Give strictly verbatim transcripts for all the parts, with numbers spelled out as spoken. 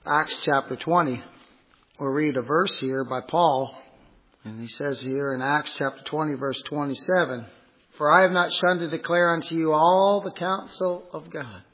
Acts chapter twenty. We'll read a verse here by Paul. And he says here in Acts chapter twenty, verse twenty-seven, "For I have not shunned to declare unto you all the counsel of God."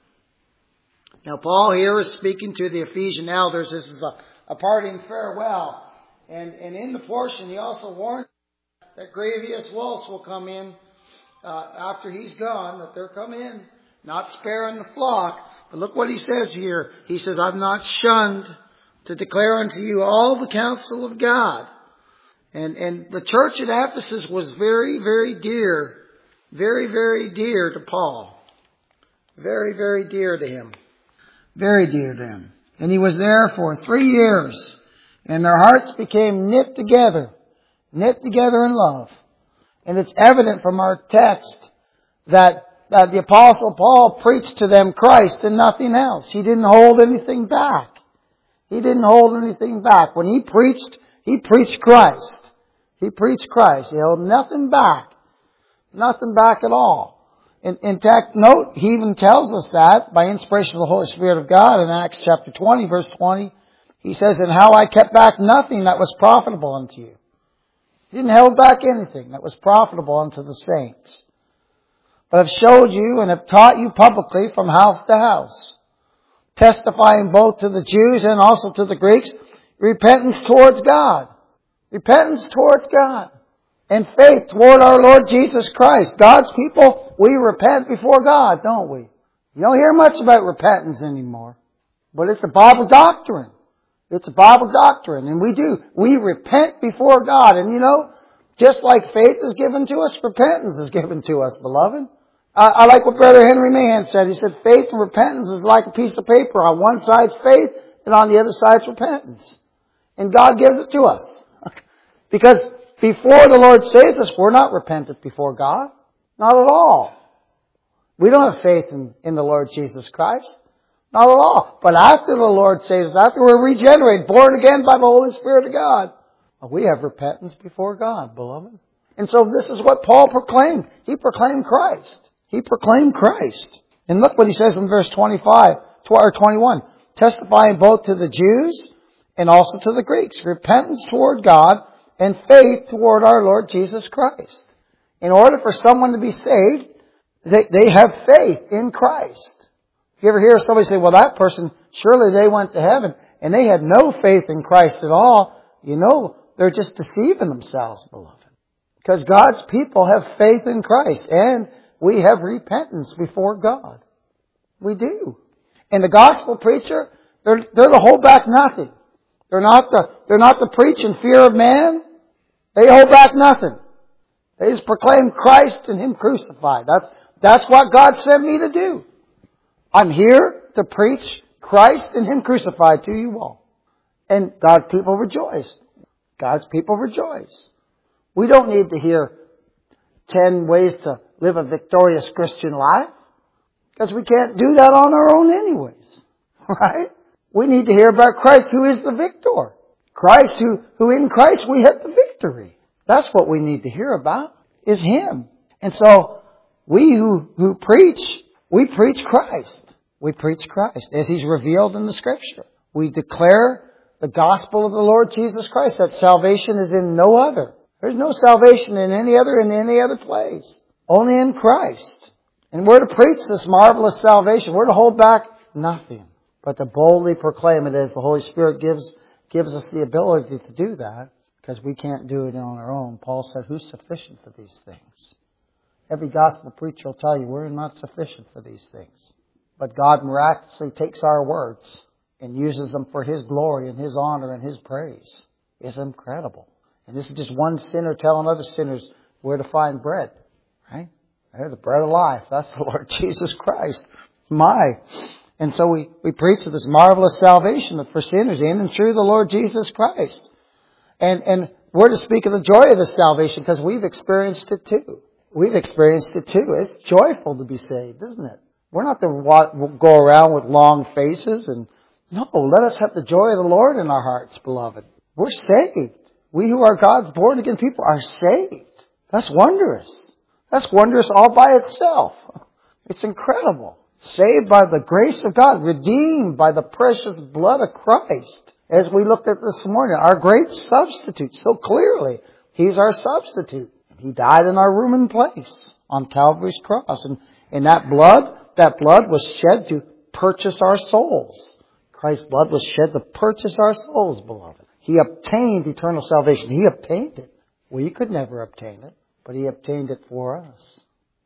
Now Paul here is speaking to the Ephesian elders. This is a, a parting farewell. And, and in the portion he also warned that grievous wolves will come in uh, after he's gone, that they'll come in, not sparing the flock. But look what he says here. He says, "I've not shunned to declare unto you all the counsel of God." And, and the church at Ephesus was very, very dear, very, very dear to Paul. Very, very dear to him. Very dear to him. And he was there for three years. And their hearts became knit together. Knit together in love. And it's evident from our text that, that the Apostle Paul preached to them Christ and nothing else. He didn't hold anything back. He didn't hold anything back. When he preached, he preached Christ. He preached Christ. He held nothing back. Nothing back at all. In, in fact, note, he even tells us that by inspiration of the Holy Spirit of God in Acts chapter twenty, verse twenty. He says, "And how I kept back nothing that was profitable unto you." He didn't hold back anything that was profitable unto the saints. "But have showed you and have taught you publicly from house to house, testifying both to the Jews and also to the Greeks, repentance towards God." Repentance towards God. And faith toward our Lord Jesus Christ. God's people, we repent before God, don't we? You don't hear much about repentance anymore. But it's a Bible doctrine. It's a Bible doctrine. And we do. We repent before God. And you know, just like faith is given to us, repentance is given to us, beloved. I, I like what Brother Henry Mahan said. He said, faith and repentance is like a piece of paper. On one side's faith and on the other side's repentance. And God gives it to us. Because before the Lord saves us, we're not repentant before God. Not at all. We don't have faith in, in the Lord Jesus Christ. Not at all. But after the Lord saves us, after we're regenerated, born again by the Holy Spirit of God, we have repentance before God, beloved. And so this is what Paul proclaimed. He proclaimed Christ. He proclaimed Christ. And look what he says in verse twenty-five, or twenty-one. "Testifying both to the Jews and also to the Greeks. Repentance toward God and faith toward our Lord Jesus Christ." In order for someone to be saved, they, they have faith in Christ. You ever hear somebody say, "Well, that person, surely they went to heaven," and they had no faith in Christ at all? You know, they're just deceiving themselves, beloved. Because God's people have faith in Christ, and we have repentance before God. We do. And the gospel preacher, they're, they're to hold back nothing. They're not to, they're not to preach in fear of man. They hold back nothing. They just proclaim Christ and Him crucified. That's, that's what God sent me to do. I'm here to preach Christ and Him crucified to you all. And God's people rejoice. God's people rejoice. We don't need to hear ten ways to live a victorious Christian life. Because we can't do that on our own anyways. Right? We need to hear about Christ who is the victor. Christ who, who in Christ we have the victory. That's what we need to hear about, is Him. And so, we who, who preach, we preach Christ. We preach Christ as He's revealed in the Scripture. We declare the gospel of the Lord Jesus Christ, that salvation is in no other. There's no salvation in any other, in any other place. Only in Christ. And we're to preach this marvelous salvation. We're to hold back nothing, but to boldly proclaim it as the Holy Spirit gives gives us the ability to do that, because we can't do it on our own. Paul said, "Who's sufficient for these things?" Every gospel preacher will tell you we're not sufficient for these things. But God miraculously takes our words and uses them for His glory and His honor and His praise. It's incredible. And this is just one sinner telling other sinners where to find bread. Right? They're the bread of life. That's the Lord Jesus Christ. My. And so we, we preach of this marvelous salvation for sinners in and through the Lord Jesus Christ. And, and we're to speak of the joy of this salvation because we've experienced it too. We've experienced it too. It's joyful to be saved, isn't it? We're not to go around with long faces. And no, let us have the joy of the Lord in our hearts, beloved. We're saved. We who are God's born again people are saved. That's wondrous. That's wondrous all by itself. It's incredible. Saved by the grace of God. Redeemed by the precious blood of Christ. As we looked at this morning, our great substitute. So clearly, He's our substitute. He died in our room and place on Calvary's cross. And, and that blood, that blood was shed to purchase our souls. Christ's blood was shed to purchase our souls, beloved. He obtained eternal salvation. He obtained it. We could never obtain it, but He obtained it for us.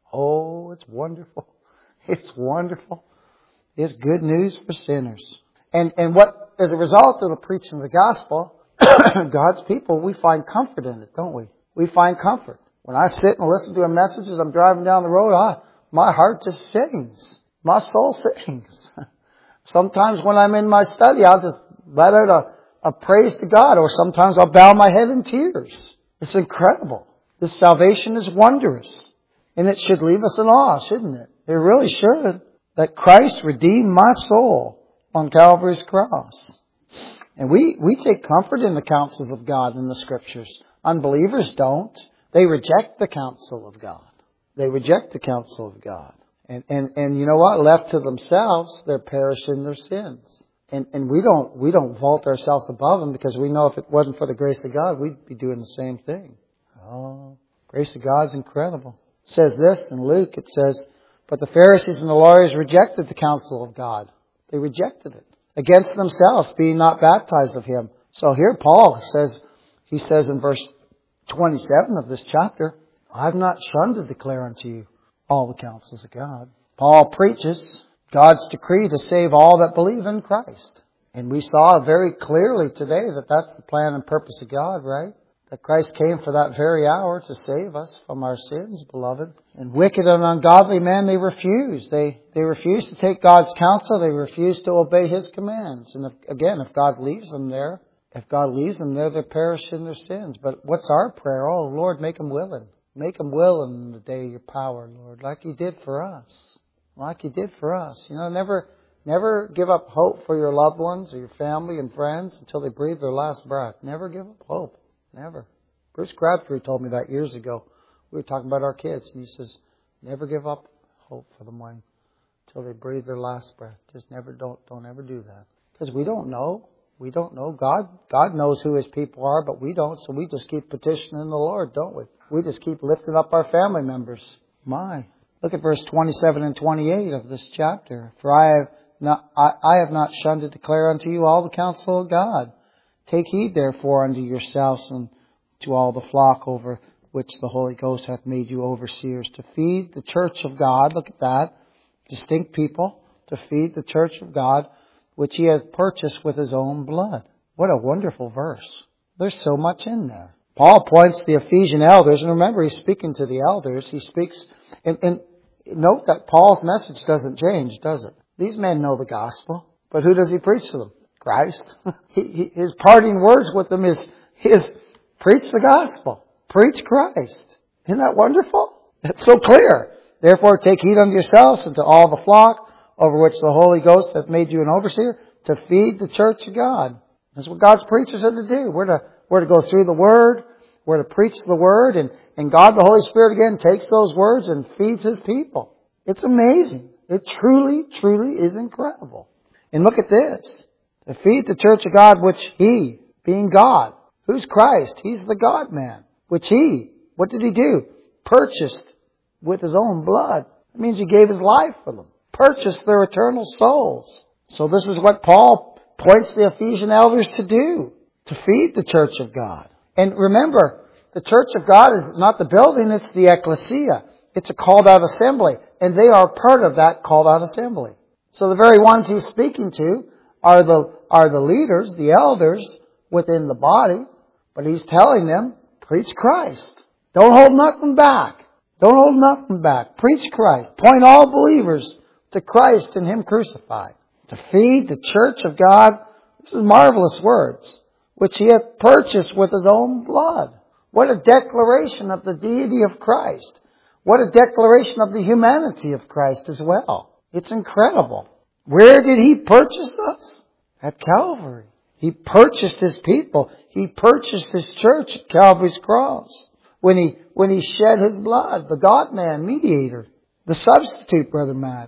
Oh, it's wonderful. It's wonderful. It's good news for sinners. And, and what, as a result of the preaching of the gospel, God's people, we find comfort in it, don't we? We find comfort. When I sit and listen to a message as I'm driving down the road, I, my heart just sings. My soul sings. Sometimes when I'm in my study, I'll just let out a, a praise to God, or sometimes I'll bow my head in tears. It's incredible. This salvation is wondrous. And it should leave us in awe, shouldn't it? It really should. That Christ redeemed my soul on Calvary's cross. And we, we take comfort in the counsels of God in the Scriptures. Unbelievers don't. They reject the counsel of God. They reject the counsel of God. And, and, and you know what? Left to themselves, they're perishing in their sins. And, and we don't, we don't vault ourselves above them, because we know if it wasn't for the grace of God, we'd be doing the same thing. Oh, grace of God's incredible. It says this in Luke. It says, but the Pharisees and the lawyers rejected the counsel of God. They rejected it. Against themselves, being not baptized of Him. So here Paul says, he says in verse twenty-seven of this chapter, I have not shunned to declare unto you all the counsels of God. Paul preaches God's decree to save all that believe in Christ. And we saw very clearly today that that's the plan and purpose of God, right? That Christ came for that very hour to save us from our sins, beloved. And wicked and ungodly men, they refuse. They, they refuse to take God's counsel. They refuse to obey His commands. And if, again, if God leaves them there, if God leaves them there, they're perishing in their sins. But what's our prayer? Oh, Lord, make them willing. Make them willing in the day of your power, Lord, like You did for us. Like You did for us. You know, never, never give up hope for your loved ones or your family and friends until they breathe their last breath. Never give up hope. Never. Bruce Crabtree told me that years ago. We were talking about our kids, and he says, never give up hope for them when, until they breathe their last breath. Just never, don't, don't ever do that. Because we don't know. We don't know. God, God knows who His people are, but we don't. So we just keep petitioning the Lord, don't we? We just keep lifting up our family members. My. Look at verse twenty-seven and twenty-eight of this chapter. For I have not, I, I have not shunned to declare unto you all the counsel of God. Take heed therefore unto yourselves and to all the flock over which the Holy Ghost hath made you overseers, to feed the church of God. Look at that. Distinct people. To feed the church of God, which He has purchased with His own blood. What a wonderful verse. There's so much in there. Paul points to the Ephesian elders, and remember, he's speaking to the elders. He speaks, and, and note that Paul's message doesn't change, does it? These men know the gospel, but who does he preach to them? Christ. he, he, his parting words with them is, is preach the gospel. Preach Christ. Isn't that wonderful? It's so clear. Therefore take heed unto yourselves and to all the flock over which the Holy Ghost hath made you an overseer, to feed the church of God. That's what God's preachers are to do. We're to, we're to go through the Word. We're to preach the Word. And, and God, the Holy Spirit, again, takes those words and feeds His people. It's amazing. It truly, truly is incredible. And look at this. To feed the church of God, which He, being God, who's Christ? He's the God-man. Which He, what did He do? Purchased with His own blood. That means He gave His life for them. Purchased their eternal souls. So this is what Paul points the Ephesian elders to do. To feed the church of God. And remember, the church of God is not the building, it's the ecclesia. It's a called out assembly. And they are part of that called out assembly. So the very ones He's speaking to are the, are the leaders, the elders within the body. But He's telling them, preach Christ. Don't hold nothing back. Don't hold nothing back. Preach Christ. Point all believers to Christ and Him crucified. To feed the church of God. This is marvelous words. Which He hath purchased with His own blood. What a declaration of the deity of Christ. What a declaration of the humanity of Christ as well. It's incredible. Where did He purchase us? At Calvary. He purchased His people. He purchased His church at Calvary's cross. When He, when He shed His blood, the God-man mediator, the substitute, Brother Matt,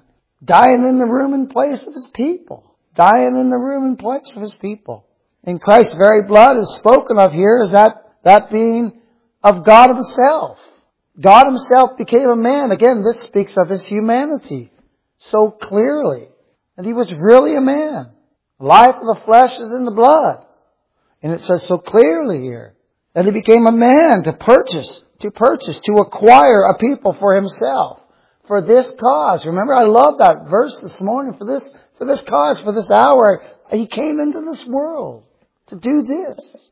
Dying in the room in place of His people. Dying in the room in place of His people. And Christ's very blood is spoken of here as that, that being of God Himself. God Himself became a man. Again, this speaks of His humanity so clearly. And He was really a man. Life of the flesh is in the blood. And it says so clearly here. And He became a man to purchase, to purchase, to acquire a people for Himself. For this cause. Remember, I love that verse this morning. For this, for this cause, for this hour, He came into this world to do this.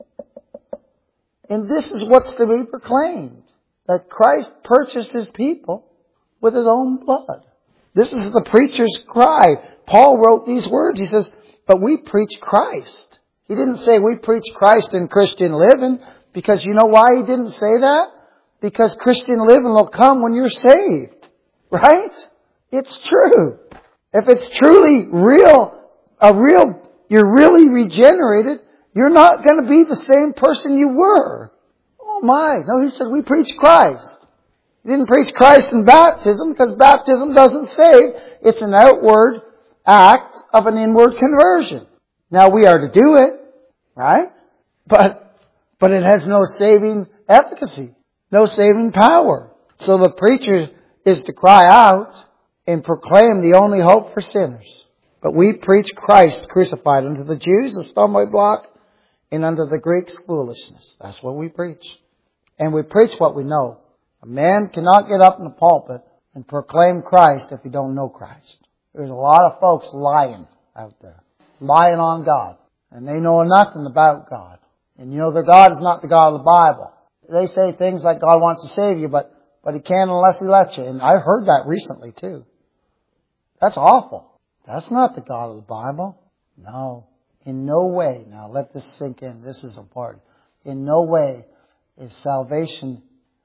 And this is what's to be proclaimed. That Christ purchased His people with His own blood. This is the preacher's cry. Paul wrote these words. He says, but we preach Christ. He didn't say we preach Christ in Christian living. Because you know why he didn't say that? Because Christian living will come when you're saved. Right? It's true. If it's truly real, a real, you're really regenerated, you're not going to be the same person you were. Oh my. No, he said we preach Christ. He didn't preach Christ in baptism because baptism doesn't save. It's an outward act of an inward conversion. Now we are to do it, right? But, but it has no saving efficacy, no saving power. So the preacher is to cry out and proclaim the only hope for sinners. But we preach Christ crucified, unto the Jews a stumbling block, and unto the Greeks foolishness. That's what we preach. And we preach what we know. A man cannot get up in the pulpit and proclaim Christ if he don't know Christ. There's a lot of folks lying out there. Lying on God. And they know nothing about God. And you know their God is not the God of the Bible. They say things like God wants to save you, but, but He can't unless He lets you. And I've heard that recently too. That's awful. That's not the God of the Bible. No. In no way. Now let this sink in. This is important. In no way is salvation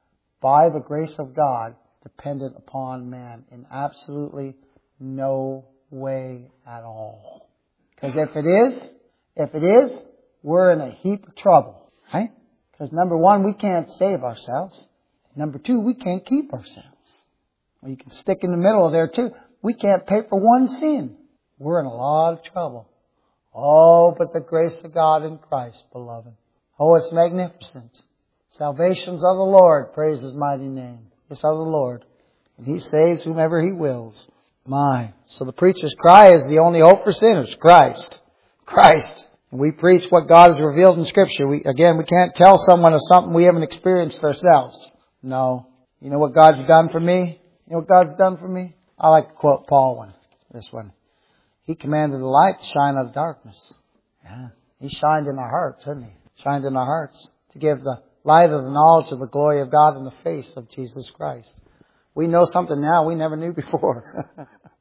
by the grace of God dependent upon man. In absolutely no way at all. Because if it is, if it is, we're in a heap of trouble. Right? Because number one, we can't save ourselves. Number two, we can't keep ourselves. Well, you can stick in the middle of there too. We can't pay for one sin. We're in a lot of trouble. Oh, but the grace of God in Christ, beloved. Oh, it's magnificent. Salvation's of the Lord. Praise His mighty name. It's of the Lord. And He saves whomever He wills. My. So the preacher's cry is the only hope for sinners. Christ. Christ. And we preach what God has revealed in Scripture. We, again, we can't tell someone of something we haven't experienced ourselves. No. You know what God's done for me? You know what God's done for me? I like to quote Paul one. This one. He commanded the light to shine out of darkness. Yeah. He shined in our hearts, didn't He? Shined in our hearts to give the light of the knowledge of the glory of God in the face of Jesus Christ. We know something now we never knew before.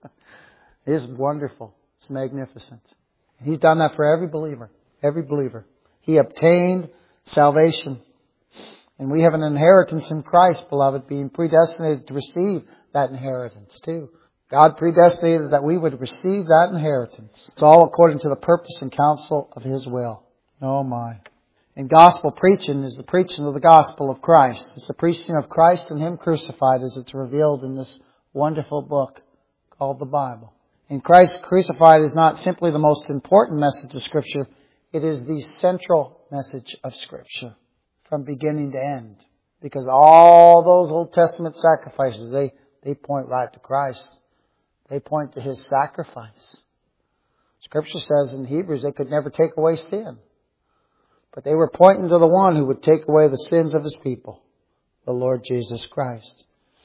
It is wonderful. It's magnificent. He's done that for every believer. Every believer. He obtained salvation. And we have an inheritance in Christ, beloved, being predestinated to receive that inheritance too. God predestinated that we would receive that inheritance. It's all according to the purpose and counsel of His will. Oh my. And gospel preaching is the preaching of the gospel of Christ. It's the preaching of Christ and Him crucified as it's revealed in this wonderful book called the Bible. And Christ crucified is not simply the most important message of Scripture. It is the central message of Scripture from beginning to end. Because all those Old Testament sacrifices, they, they point right to Christ. They point to His sacrifice. Scripture says in Hebrews they could never take away sin. But they were pointing to the one who would take away the sins of His people, the Lord Jesus Christ.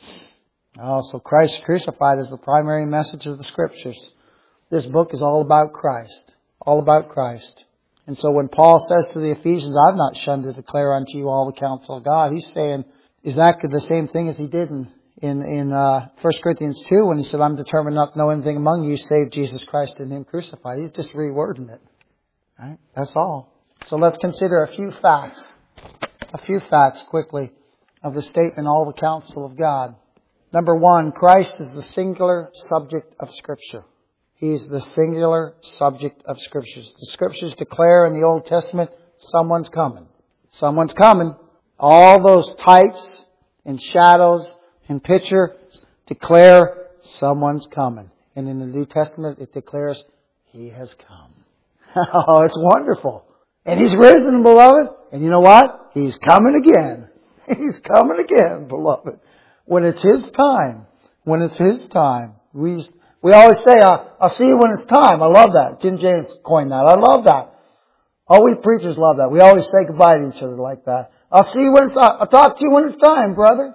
Also, Christ crucified is the primary message of the Scriptures. This book is all about Christ. All about Christ. And so when Paul says to the Ephesians, I've not shunned to declare unto you all the counsel of God, he's saying exactly the same thing as he did in In, in uh, First Corinthians two, when he said, I'm determined not to know anything among you save Jesus Christ and Him crucified. He's just rewording it. Right? That's all. So let's consider a few facts. A few facts quickly of the statement, all the counsel of God. Number one, Christ is the singular subject of Scripture. He is the singular subject of Scriptures. The Scriptures declare in the Old Testament, someone's coming. Someone's coming. All those types and shadows and picture declare someone's coming. And in the New Testament, it declares, He has come. Oh, it's wonderful. And He's risen, beloved. And you know what? He's coming again. He's coming again, beloved. When it's His time, when it's His time, we we always say, I'll, I'll see you when it's time. I love that. Jim James coined that. I love that. All we preachers love that. We always say goodbye to each other like that. I'll see you when it's time. I'll talk to you when it's time, brother.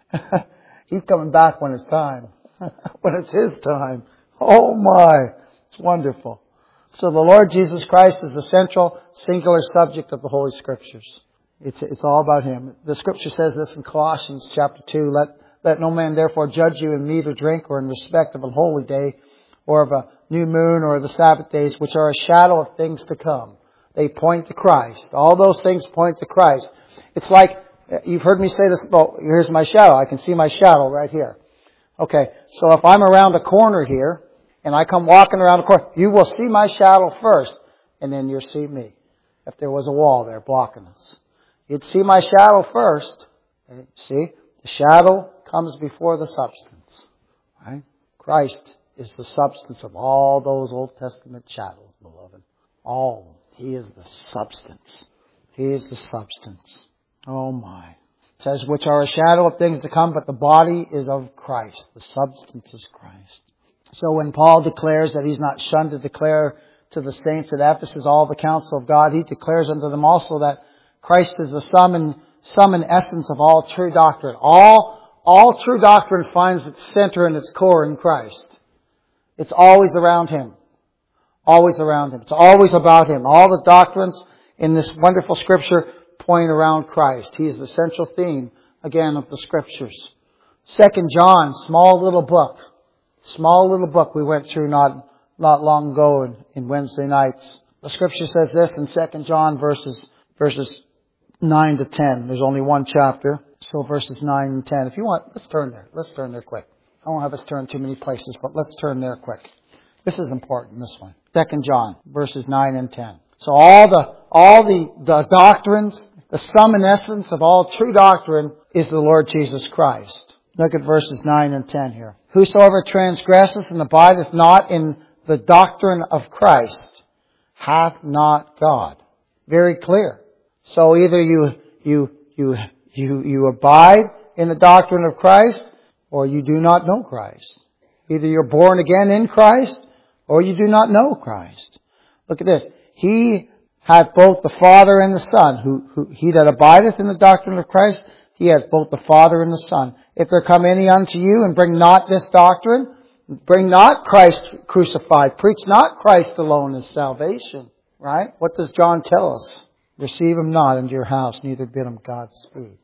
He's coming back when it's time. When it's His time. Oh my. It's wonderful. So the Lord Jesus Christ is the central, singular subject of the Holy Scriptures. It's, it's all about Him. The Scripture says this in Colossians chapter two. Let, let no man therefore judge you in meat or drink or in respect of a holy day or of a new moon or the Sabbath days, which are a shadow of things to come. They point to Christ. All those things point to Christ. It's like, you've heard me say this, well, here's my shadow. I can see my shadow right here. Okay, so if I'm around a corner here, and I come walking around a corner, you will see my shadow first, and then you'll see me. If there was a wall there blocking us. You'd see my shadow first. See? The shadow comes before the substance. Right? Christ is the substance of all those Old Testament shadows, beloved. All. He is the substance. He is the substance. Oh my. It says, which are a shadow of things to come, but the body is of Christ. The substance is Christ. So when Paul declares that he's not shunned to declare to the saints at Ephesus all the counsel of God, he declares unto them also that Christ is the sum and, sum and essence of all true doctrine. All, all true doctrine finds its center and its core in Christ. It's always around Him. Always around Him. It's always about Him. All the doctrines in this wonderful Scripture point around Christ. He is the central theme, again, of the Scriptures. Second John, small little book. Small little book we went through not, not long ago in, in Wednesday nights. The Scripture says this in Second John verses, verses nine to ten. There's only one chapter. So verses nine and ten. If you want, let's turn there. Let's turn there quick. I won't have us turn too many places, but let's turn there quick. This is important, this one. Second John, verses nine and ten. So all the, all the, the doctrines, the sum and essence of all true doctrine is the Lord Jesus Christ. Look at verses nine and ten here. Whosoever transgresseth and abideth not in the doctrine of Christ hath not God. Very clear. So either you, you, you, you, you abide in the doctrine of Christ or you do not know Christ. Either you're born again in Christ or you do not know Christ. Look at this. He hath both the Father and the Son. Who, who, he that abideth in the doctrine of Christ, he hath both the Father and the Son. If there come any unto you and bring not this doctrine, bring not Christ crucified, preach not Christ alone as salvation. Right? What does John tell us? Receive him not into your house, neither bid him Godspeed.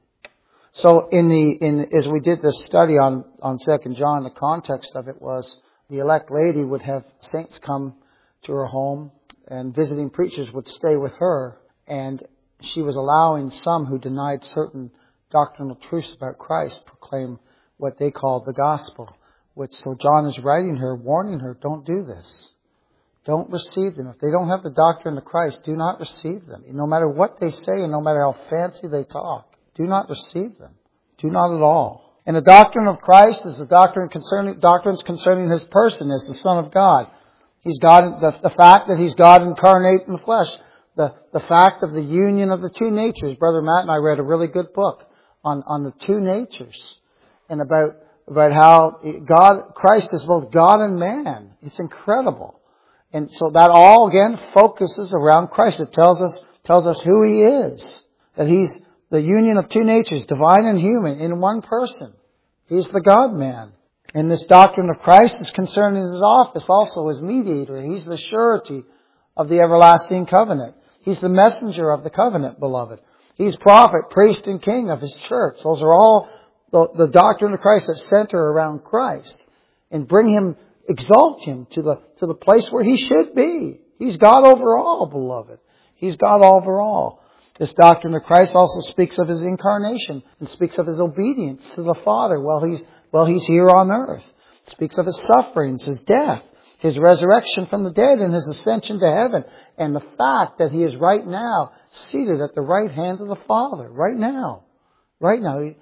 So in the, in, as we did this study on, on Second John, the context of it was the elect lady would have saints come to her home and visiting preachers would stay with her, and she was allowing some who denied certain doctrinal truths about Christ proclaim what they called the gospel. Which, so John is writing her, warning her, don't do this. Don't receive them. If they don't have the doctrine of Christ, do not receive them. No matter what they say and no matter how fancy they talk, do not receive them. Do not at all. And the doctrine of Christ is the doctrine concerning, doctrines concerning His person as the Son of God. He's God, the, the fact that He's God incarnate in the flesh. The, the fact of the union of the two natures. Brother Matt and I read a really good book on, on the two natures. And about, about how God, Christ is both God and man. It's incredible. And so that all again focuses around Christ. It tells us, tells us who He is. That He's the union of two natures, divine and human, in one person. He's the God-man. And this doctrine of Christ is concerning His office also as mediator. He's the surety of the everlasting covenant. He's the messenger of the covenant, beloved. He's prophet, priest, and king of His church. Those are all the, the doctrine of Christ that center around Christ and bring Him, exalt Him to the, to the place where He should be. He's God over all, beloved. He's God over all. This doctrine of Christ also speaks of His incarnation and speaks of His obedience to the Father while He's, while He's here on earth. It speaks of His sufferings, His death, His resurrection from the dead, and His ascension to heaven. And the fact that He is right now seated at the right hand of the Father. Right now. Right now.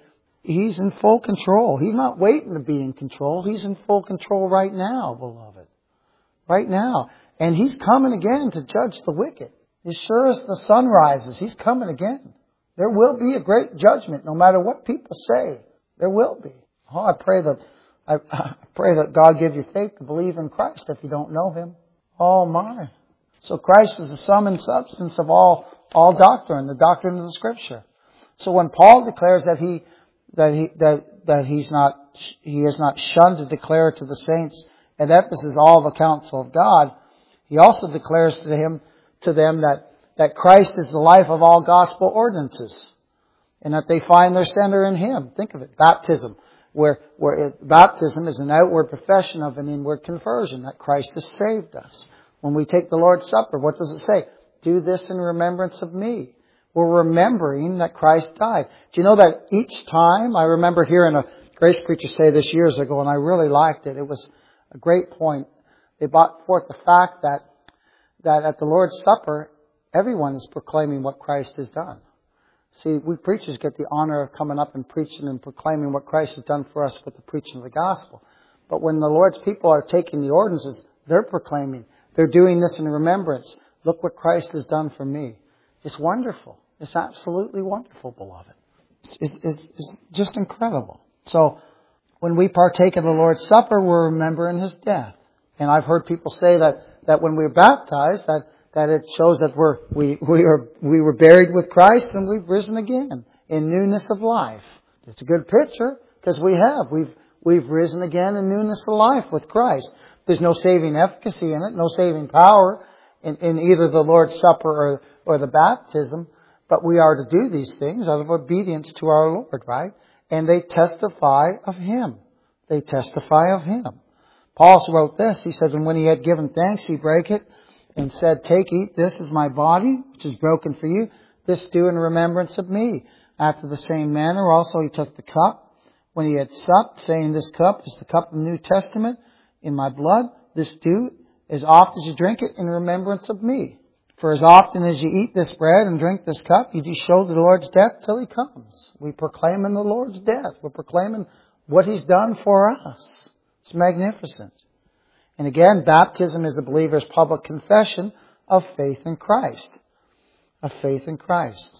He's in full control. He's not waiting to be in control. He's in full control right now, beloved. Right now. And He's coming again to judge the wicked. As sure as the sun rises, He's coming again. There will be a great judgment, no matter what people say. There will be. Oh, I pray that I, I pray that God give you faith to believe in Christ if you don't know Him. Oh my! So Christ is the sum and substance of all all doctrine, the doctrine of the Scripture. So when Paul declares that he that he that that he's not he is not shunned to declare to the saints at Ephesus all the counsel of God, he also declares to him to them that that Christ is the life of all gospel ordinances, and that they find their center in Him. Think of it, baptism, where where it, baptism is an outward profession of an inward conversion, that Christ has saved us. When we take the Lord's Supper, what does it say? Do this in remembrance of me. We're remembering that Christ died. Do you know that each time, I remember hearing a grace preacher say this years ago, and I really liked it. It was a great point. They brought forth the fact that that at the Lord's Supper, everyone is proclaiming what Christ has done. See, we preachers get the honor of coming up and preaching and proclaiming what Christ has done for us with the preaching of the gospel. But when the Lord's people are taking the ordinances, they're proclaiming. They're doing this in remembrance. Look what Christ has done for me. It's wonderful. It's absolutely wonderful, beloved. It's, it's, it's just incredible. So, when we partake of the Lord's Supper, we're remembering His death. And I've heard people say that, that when we're baptized, that, that it shows that we're, we, we are, we were buried with Christ and we've risen again in newness of life. It's a good picture, because we have. We've, we've risen again in newness of life with Christ. There's no saving efficacy in it, no saving power in, in either the Lord's Supper or, or the baptism. But we are to do these things out of obedience to our Lord, right? And they testify of Him. They testify of Him. Paul wrote this. He said, and when he had given thanks, he brake it and said, take, eat, this is my body, which is broken for you. This do in remembrance of me. After the same manner also he took the cup when he had supped, saying, this cup is the cup of the New Testament in my blood. This do as oft as you drink it in remembrance of me. For as often as you eat this bread and drink this cup, you do show the Lord's death till He comes. We proclaiming the Lord's death. We're proclaiming what He's done for us. It's magnificent. And again, baptism is the believer's public confession of faith in Christ. Of faith in Christ.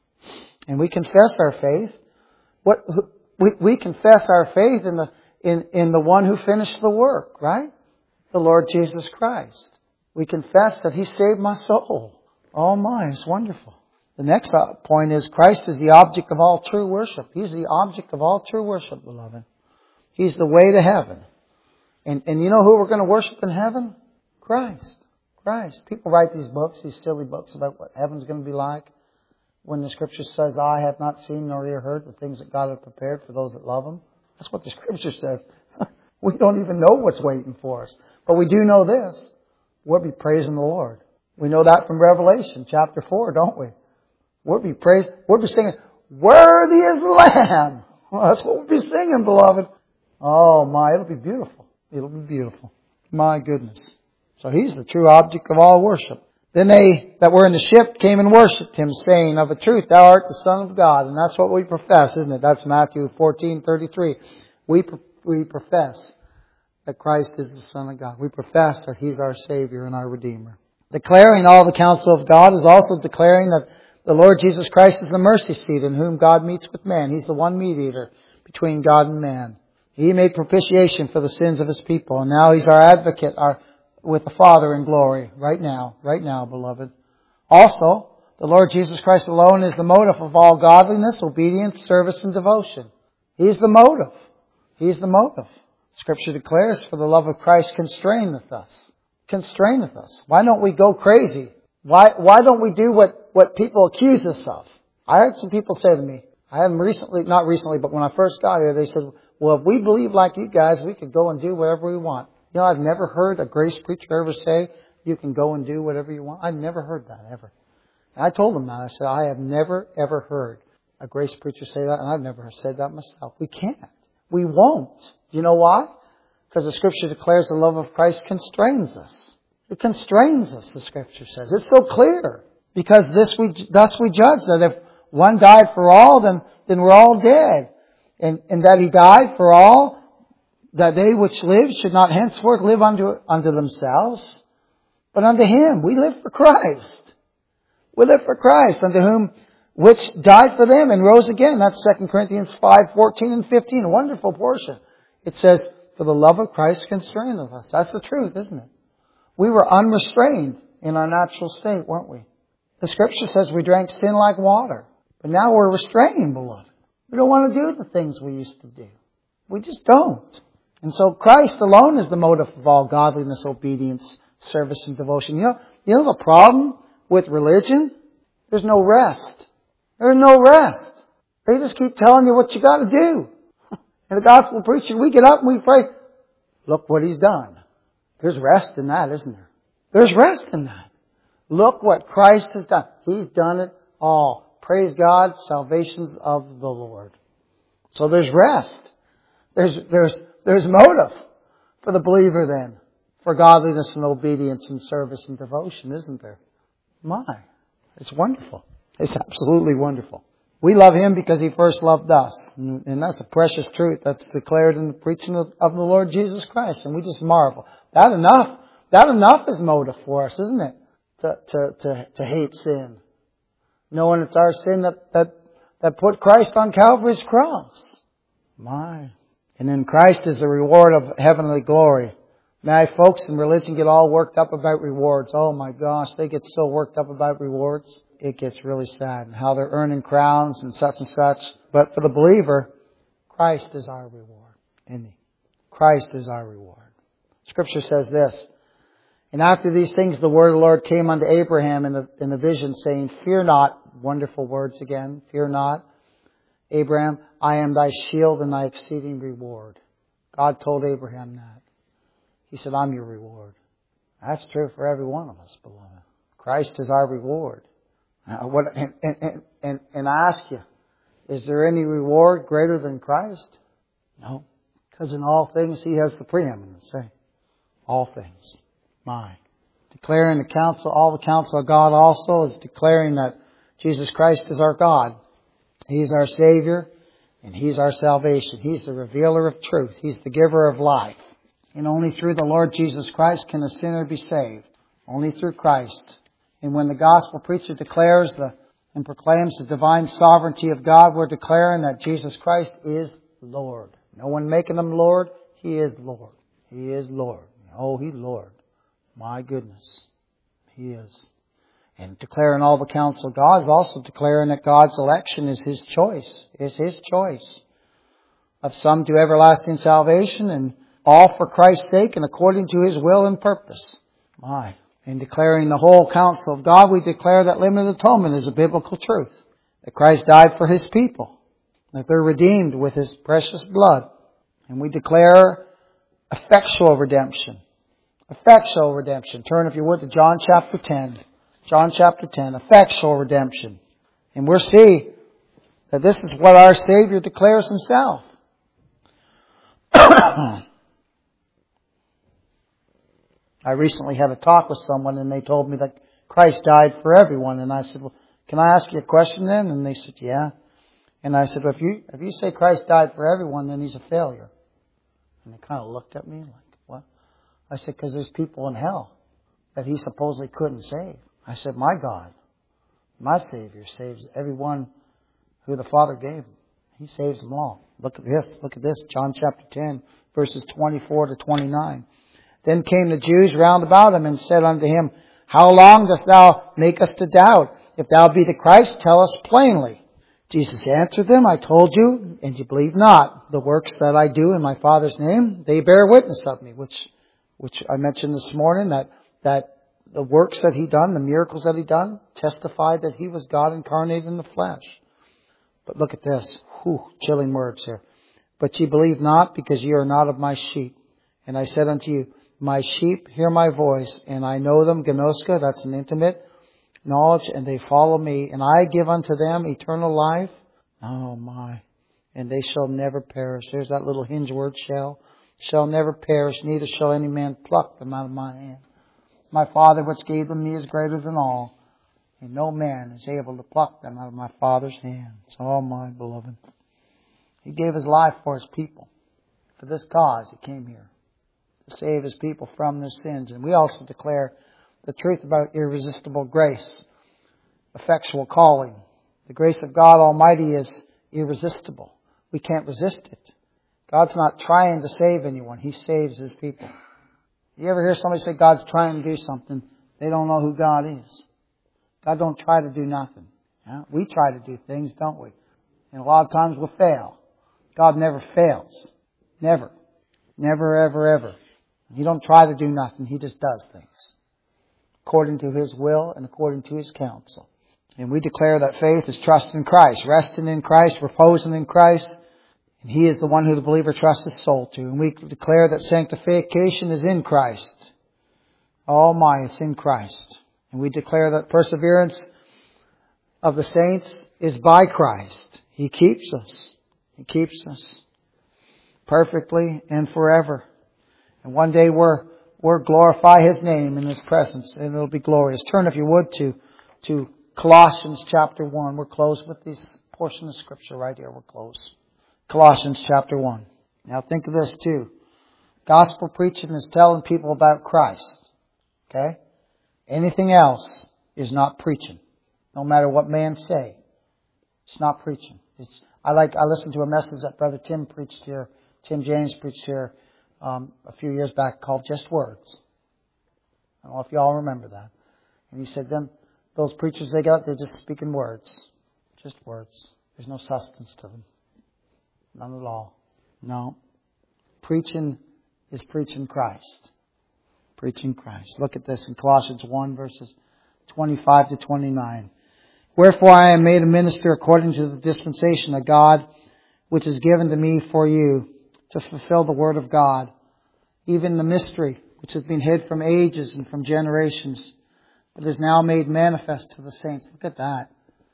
And we confess our faith. What we, we confess our faith in the in, in the one who finished the work, right? The Lord Jesus Christ. We confess that He saved my soul. Oh my, it's wonderful. The next point is Christ is the object of all true worship. He's the object of all true worship, beloved. He's the way to heaven. And, and you know who we're going to worship in heaven? Christ. Christ. People write these books, these silly books about what heaven's going to be like. When the Scripture says, I have not seen nor ear heard the things that God has prepared for those that love Him. That's what the Scripture says. We don't even know what's waiting for us. But we do know this. We'll be praising the Lord. We know that from Revelation chapter four, don't we? We'll be praising, we'll be singing, worthy is the Lamb. Well, that's what we'll be singing, beloved. Oh my, it'll be beautiful. It'll be beautiful. My goodness. So He's the true object of all worship. Then they that were in the ship came and worshipped Him, saying, of a truth, Thou art the Son of God. And that's what we profess, isn't it? That's Matthew fourteen thirty-three. We, we profess that Christ is the Son of God. We profess that He's our Savior and our Redeemer. Declaring all the counsel of God is also declaring that the Lord Jesus Christ is the mercy seat in whom God meets with man. He's the one mediator between God and man. He made propitiation for the sins of His people. And now He's our advocate our, with the Father in glory. Right now. Right now, beloved. Also, the Lord Jesus Christ alone is the motive of all godliness, obedience, service, and devotion. He's the motive. He's the motive. Scripture declares, for the love of Christ constraineth us. Constraineth us. Why don't we go crazy? Why, why don't we do what, what people accuse us of? I heard some people say to me, I haven't recently, not recently, but when I first got here, they said, well, if we believe like you guys, we could go and do whatever we want. You know, I've never heard a grace preacher ever say, you can go and do whatever you want. I've never heard that, ever. And I told them that. I said, I have never, ever heard a grace preacher say that, and I've never said that myself. We can't. We won't. Do you know why? Because the Scripture declares the love of Christ constrains us. It constrains us, the Scripture says. It's so clear. Because this we, thus we judge that if one died for all, then, then we're all dead. And, and that He died for all, that they which live should not henceforth live unto, unto themselves, but unto Him. We live for Christ. We live for Christ, unto whom which died for them and rose again. That's Second Corinthians five, fourteen and fifteen. A wonderful portion. It says, for the love of Christ constraineth us. That's the truth, isn't it? We were unrestrained in our natural state, weren't we? The Scripture says we drank sin like water. But now we're restrained, beloved. We don't want to do the things we used to do. We just don't. And so Christ alone is the motive of all godliness, obedience, service, and devotion. You know, you know the problem with religion? There's no rest. There's no rest. They just keep telling you what you got to do. In the gospel preaching, we get up and we pray, look what He's done. There's rest in that, isn't there? There's rest in that. Look what Christ has done. He's done it all. Praise God, salvation's of the Lord. So there's rest. There's, there's, there's motive for the believer then, for godliness and obedience and service and devotion, isn't there? My, it's wonderful. It's absolutely wonderful. We love Him because He first loved us. And that's a precious truth that's declared in the preaching of, of the Lord Jesus Christ. And we just marvel. That enough, that enough is motive for us, isn't it? To, to, to, to hate sin. Knowing it's our sin that, that, that put Christ on Calvary's cross. My. And in Christ is the reward of heavenly glory. Now, folks in religion get all worked up about rewards. Oh my gosh, they get so worked up about rewards. It gets really sad. And how they're earning crowns and such and such. But for the believer, Christ is our reward. Isn't He? Christ is our reward. Scripture says this. And after these things, the word of the Lord came unto Abraham in the, in the vision, saying, fear not. Wonderful words again. Fear not. Abraham, I am thy shield and thy exceeding reward. God told Abraham that. He said, I'm your reward. That's true for every one of us, beloved. Christ is our reward. Now, what, and, and, and, and I ask you, is there any reward greater than Christ? No. Because in all things He has the preeminence. Say, all things. My. Declaring the counsel, all the counsel of God also is declaring that Jesus Christ is our God. He's our Savior and He's our salvation. He's the revealer of truth. He's the giver of life. And only through the Lord Jesus Christ can a sinner be saved. Only through Christ. And when the gospel preacher declares the and proclaims the divine sovereignty of God, we're declaring that Jesus Christ is Lord. No one making Him Lord. He is Lord. He is Lord. Oh, He's Lord. My goodness. He is. And declaring all the counsel of God is also declaring that God's election is His choice. Is His choice. Of some to everlasting salvation, and all for Christ's sake and according to His will and purpose. My. In declaring the whole counsel of God, we declare that limited atonement is a biblical truth. That Christ died for His people. That they're redeemed with His precious blood. And we declare effectual redemption. Effectual redemption. Turn, if you would, to John chapter ten. John chapter ten. Effectual redemption. And we'll see that this is what our Savior declares Himself. I recently had a talk with someone and they told me that Christ died for everyone. And I said, well, can I ask you a question then? And they said, yeah. And I said, well, if you, if you say Christ died for everyone, then He's a failure. And they kind of looked at me like, what? I said, because there's people in hell that He supposedly couldn't save. I said, my God, my Savior saves everyone who the Father gave Him. He saves them all. Look at this. Look at this. John chapter ten, verses twenty-four to twenty-nine. Then came the Jews round about Him and said unto Him, how long dost Thou make us to doubt? If Thou be the Christ, tell us plainly. Jesus answered them, I told you, and you believe not. The works that I do in my Father's name, they bear witness of me, which which I mentioned this morning, that that the works that He done, the miracles that He done, testified that He was God incarnate in the flesh. But look at this. Whew, chilling words here. But ye believe not, because ye are not of my sheep. And I said unto you, my sheep hear my voice, and I know them, gnoska, that's an intimate knowledge, and they follow me, and I give unto them eternal life. Oh my. And they shall never perish. There's that little hinge word, shall. Shall never perish, neither shall any man pluck them out of my hand. My Father which gave them me is greater than all, and no man is able to pluck them out of my Father's hands. Oh my beloved. He gave His life for His people. For this cause He came here, to save His people from their sins. And we also declare the truth about irresistible grace, effectual calling. The grace of God Almighty is irresistible. We can't resist it. God's not trying to save anyone. He saves His people. You ever hear somebody say God's trying to do something? They don't know who God is. God don't try to do nothing. Yeah? We try to do things, don't we? And a lot of times we'll fail. God never fails. Never. Never, ever, ever. He don't try to do nothing. He just does things according to His will and according to His counsel. And we declare that faith is trust in Christ, resting in Christ, reposing in Christ. And He is the one who the believer trusts his soul to. And we declare that sanctification is in Christ. Oh my, it's in Christ. And we declare that perseverance of the saints is by Christ. He keeps us. He keeps us perfectly and forever. And one day we're, we'll glorify His name in His presence, and it'll be glorious. Turn, if you would, to, to Colossians chapter one. We're closed with this portion of Scripture right here. We're closed. Colossians chapter one. Now think of this too. Gospel preaching is telling people about Christ. Okay? Anything else is not preaching. No matter what man say. It's not preaching. It's, I like, I listened to a message that Brother Tim preached here, Tim James preached here um, a few years back called Just Words. I don't know if you all remember that. And he said, them, those preachers they got, they're just speaking words. Just words. There's no substance to them. None at all. No. Preaching is preaching Christ. Preaching Christ. Look at this in Colossians one verses twenty-five to twenty-nine. Wherefore I am made a minister according to the dispensation of God, which is given to me for you, to fulfill the word of God, even the mystery which has been hid from ages and from generations, but is now made manifest to the saints. Look at that.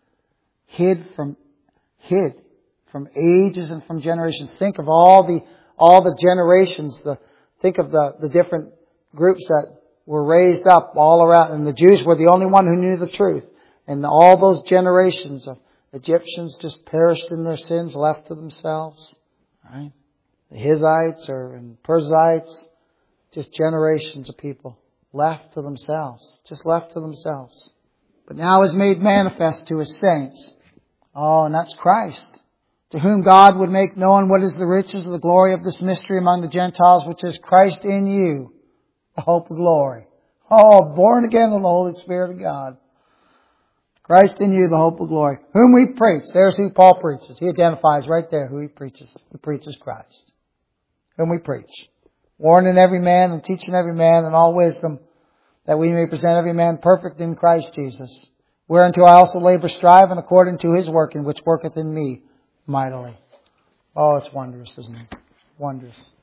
Hid from, hid from ages and from generations. Think of all the, all the generations, the, think of the, the different groups that were raised up all around, and the Jews were the only one who knew the truth. And all those generations of Egyptians just perished in their sins, left to themselves. Right? The Hittites or and Perizzites, just generations of people left to themselves. Just left to themselves. But now is made manifest to His saints. Oh, and that's Christ. To whom God would make known what is the riches of the glory of this mystery among the Gentiles, which is Christ in you, the hope of glory. Oh, born again of the Holy Spirit of God. Christ in you, the hope of glory. Whom we preach. There's who Paul preaches. He identifies right there who he preaches. He preaches Christ. Whom we preach. Warning every man and teaching every man in all wisdom, that we may present every man perfect in Christ Jesus. Whereunto I also labor, striving according to His working, which worketh in me mightily. Oh, it's wondrous, isn't it? Wondrous.